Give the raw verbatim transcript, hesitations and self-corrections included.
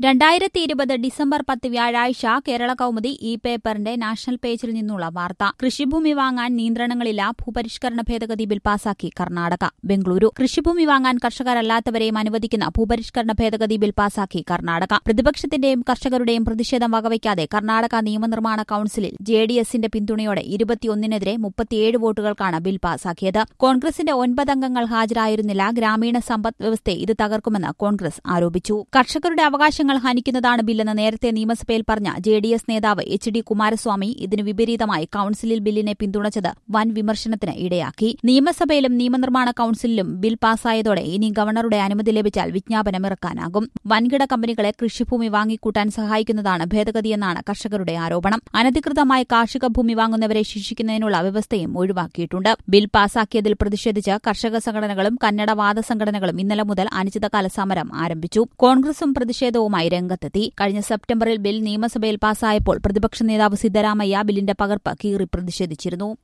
രണ്ടായിരത്തി ഇരുപത് ഡിസംബർ പത്ത് വ്യാഴാഴ്ച കേരള കൗമുദി ഇ പേപ്പറിന്റെ നാഷണൽ പേജിൽ നിന്നുള്ള വാർത്ത. കൃഷിഭൂമി വാങ്ങാൻ നിയന്ത്രണങ്ങളില്ല, ഭൂപരിഷ്കരണ ഭേദഗതി ബിൽ പാസാക്കി കർണാടക. ബംഗളൂരു. കൃഷിഭൂമി വാങ്ങാൻ കർഷകരല്ലാത്തവരെയും അനുവദിക്കുന്ന ഭൂപരിഷ്കരണ ഭേദഗതി ബിൽ പാസാക്കി കർണാടക. പ്രതിപക്ഷത്തിന്റെയും കർഷകരുടെയും പ്രതിഷേധം വകവയ്ക്കാതെ കർണാടക നിയമനിർമ്മാണ കൌൺസിലിൽ ജെ ഡി എസിന്റെ പിന്തുണയോടെ ഇരുപത്തിയൊന്നിനെതിരെ മുപ്പത്തിയേഴ് വോട്ടുകൾക്കാണ് ബിൽ പാസാക്കിയത്. കോൺഗ്രസിന്റെ ഒൻപത് അംഗങ്ങൾ ഹാജരായിരുന്നില്ല. ഗ്രാമീണ സമ്പദ് വ്യവസ്ഥയെ ഇത് തകർക്കുമെന്ന് കോൺഗ്രസ് ആരോപിച്ചു. കർഷകരുടെ അവകാശങ്ങൾ ഹനിക്കുന്നതാണ് ബില്ലെന്ന് നേരത്തെ നിയമസഭയിൽ പറഞ്ഞ ജെ ഡി എസ് നേതാവ് എച്ച് ഡി കുമാരസ്വാമി ഇതിനു വിപരീതമായി കൌൺസിലിൽ ബില്ലിനെ പിന്തുണച്ചത് വൻ വിമർശനത്തിന് ഇടയാക്കി. നിയമസഭയിലും നിയമനിർമ്മാണ കൌൺസിലിലും ബിൽ പാസായതോടെ ഇനി ഗവർണറുടെ അനുമതി ലഭിച്ചാൽ വിജ്ഞാപനമിറക്കാനാകും. വൻകിട കമ്പനികളെ കൃഷിഭൂമി വാങ്ങിക്കൂട്ടാൻ സഹായിക്കുന്നതാണ് ഭേദഗതിയെന്നാണ് കർഷകരുടെ ആരോപണം. അനധികൃതമായി കാർഷിക ഭൂമി വാങ്ങുന്നവരെ ശിക്ഷിക്കുന്നതിനുള്ള വ്യവസ്ഥയും ഒഴിവാക്കിയിട്ടുണ്ട്. ബിൽ പാസാക്കിയതിൽ പ്രതിഷേധിച്ച് കർഷക സംഘടനകളും കന്നഡ വാദ സംഘടനകളും ഇന്നലെ മുതൽ അനിശ്ചിതകാല സമരം ആരംഭിച്ചു. കോൺഗ്രസും പ്രതിഷേധവുമായി രംഗത്തെത്തി. കഴിഞ്ഞ സെപ്റ്റംബറിൽ ബിൽ നിയമസഭയിൽ പാസായപ്പോൾ പ്രതിപക്ഷ നേതാവ് സിദ്ധരാമയ്യ ബില്ലിന്റെ പകർപ്പ് കീറി പ്രതിഷേധിച്ചിരുന്നു.